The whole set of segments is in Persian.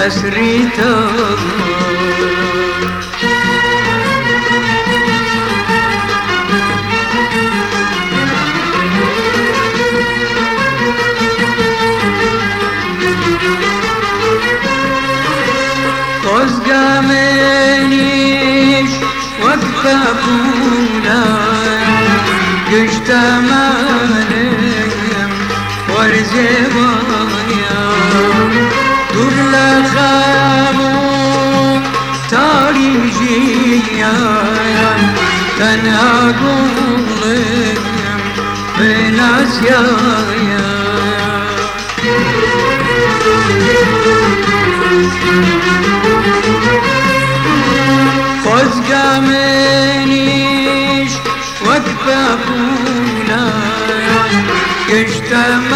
حسرته خزقامنيش وقفة بولان قشت مالهم ورزي ويا دور لخامو تاريجيان تنها قولهم بناس يايا خزقامنيش وقفة بولان قشت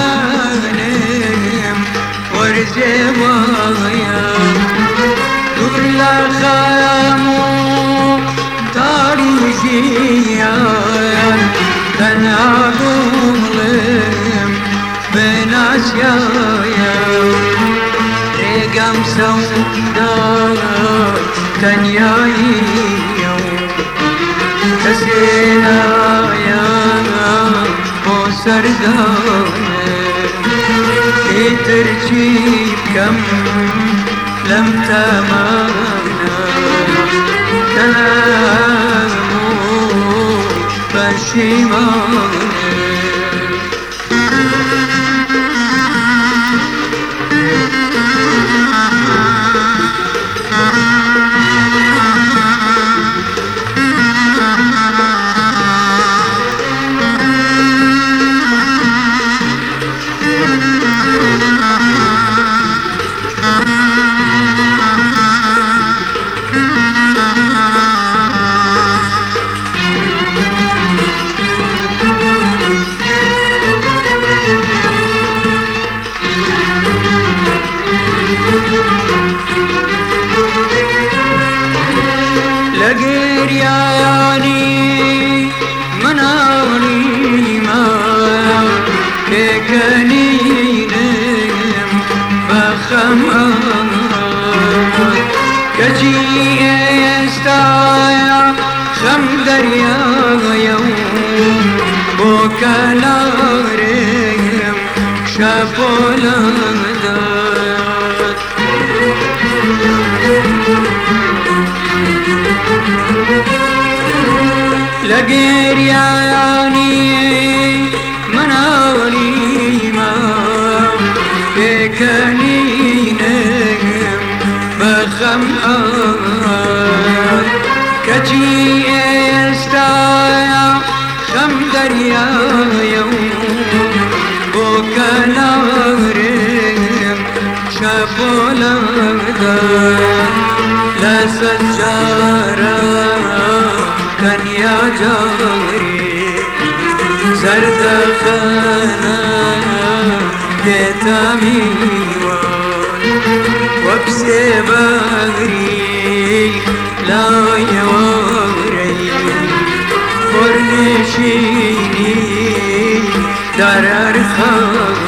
مالهم ورزي ويا دور لخامو تاريجيان تنها قولهم بناس يايا رقم سوداء كان يايو كسينا يا بوسردانه ترجيب كم لم تمانا كلامه بشيمانه لقير ياني مناني ما كيكنينم بخمار كجي يستايا خم دريا يوم بوكالارم شابولادات لقير ياني مناولي ما بكنينهم بخمار كجي استايا خم دريا يوم بوكالارم شابولادات لا سجارة كان يا جاري زرد خانا كتاميوان وبسي بغري لا يواري فرنشيني دار خان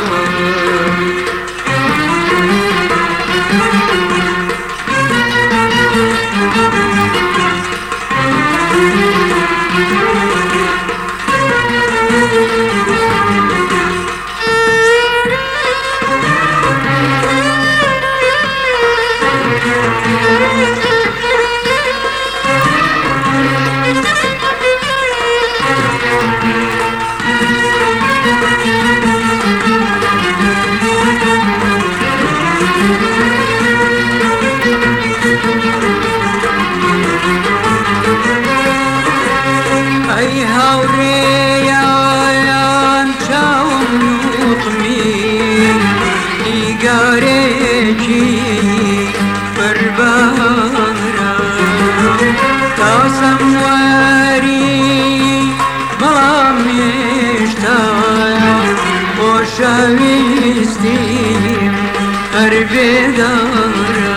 شاويستيم قربي دارا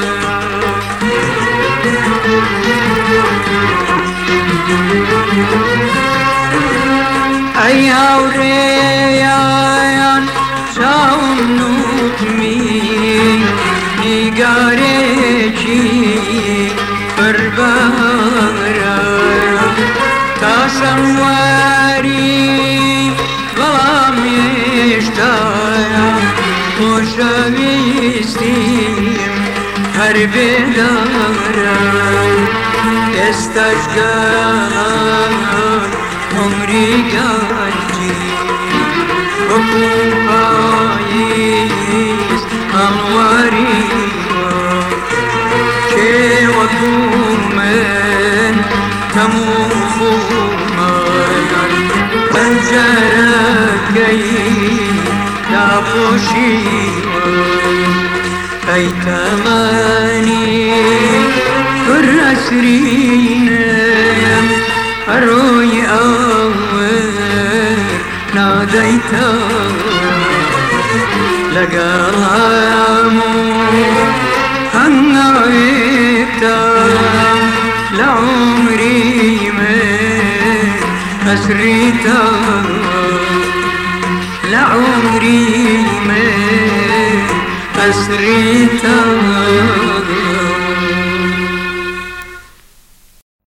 أي هوريان شاوم نوتمي نگارێکی بەربارە تاسەم واری بەڵام هێشتایە خۆشەویستیم هەر بێدارە ئێستاش گەڵان عمری گەنجی وەکو پاییز هەڵواریوە کێ وەکو من تەموو خومەن پەنجەرەکەی داپۆشیوە ئەی تەمەنی پر ئەسرینم هەڕۆی ئەوەر نادەیتەوە لەگەڵ هەموو هەنگاوێکدا لە عومری من ئەسریتەوە لە عومری من ئەسریتەوە